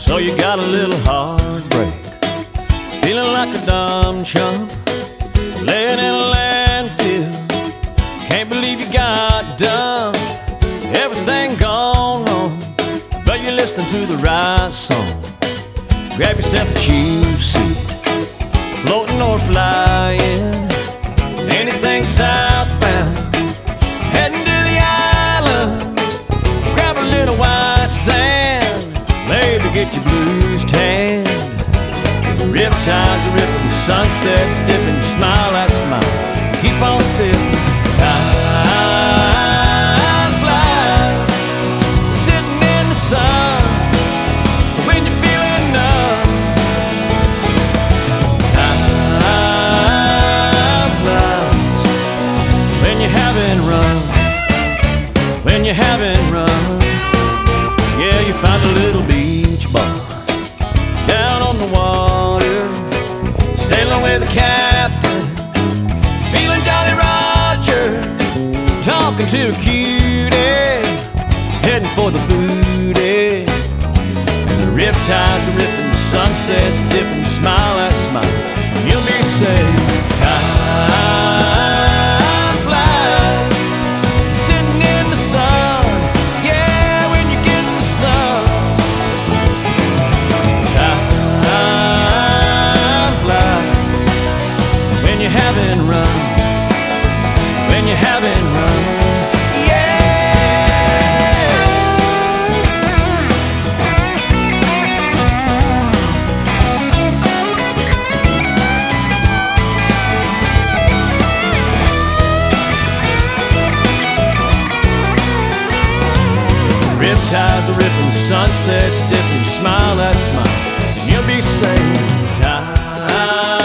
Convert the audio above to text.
So you got a little heartbreak, feeling like a dumb chump, laying in a landfill. Can't believe you got done, everything gone wrong, but you're listening to the right song. Grab yourself a cheap seat, floating or flying, anything southbound, heading to the islands. Grab a little white sand, maybe get your blues tanned. Riptides are ripping, the sunset's dipping, you smile that smile, keep on sipping. Time flies, sitting in the sun, when you're feeling numb. Time flies, when you're having run, when you're having run. Yeah, you find a little beach bar down on the water, sailing with the captain, feeling Jolly Roger, talking to a cutie, heading for the booty. And the riptides are ripping, the sunset's dipping, you smile that smile, and you'll be safe. Time flies, sitting in the sun. Yeah, when you get the sun. Time flies, when you're having run, when you're having run. Riptides are ripping, the sunset's dipping, smile that smile, and you'll be safe. Time